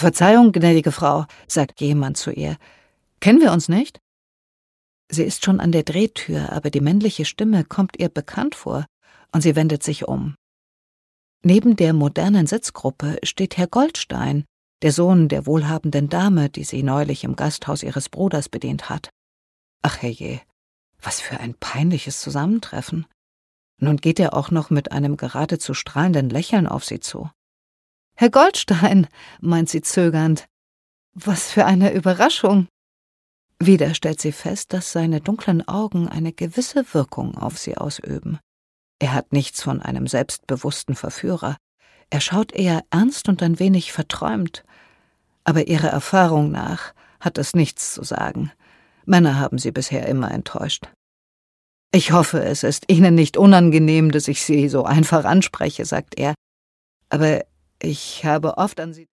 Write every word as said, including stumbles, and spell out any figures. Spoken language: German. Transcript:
»Verzeihung, gnädige Frau«, sagt jemand zu ihr. »Kennen wir uns nicht?« Sie ist schon an der Drehtür, aber die männliche Stimme kommt ihr bekannt vor, und sie wendet sich um. Neben der modernen Sitzgruppe steht Herr Goldstein, der Sohn der wohlhabenden Dame, die sie neulich im Gasthaus ihres Bruders bedient hat. Ach herrje, was für ein peinliches Zusammentreffen. Nun geht er auch noch mit einem geradezu strahlenden Lächeln auf sie zu. »Herr Goldstein«, meint sie zögernd, »was für eine Überraschung!« Wieder stellt sie fest, dass seine dunklen Augen eine gewisse Wirkung auf sie ausüben. Er hat nichts von einem selbstbewussten Verführer. Er schaut eher ernst und ein wenig verträumt. Aber ihrer Erfahrung nach hat es nichts zu sagen. Männer haben sie bisher immer enttäuscht. »Ich hoffe, es ist Ihnen nicht unangenehm, dass ich Sie so einfach anspreche«, sagt er. »Aber ich habe oft an Sie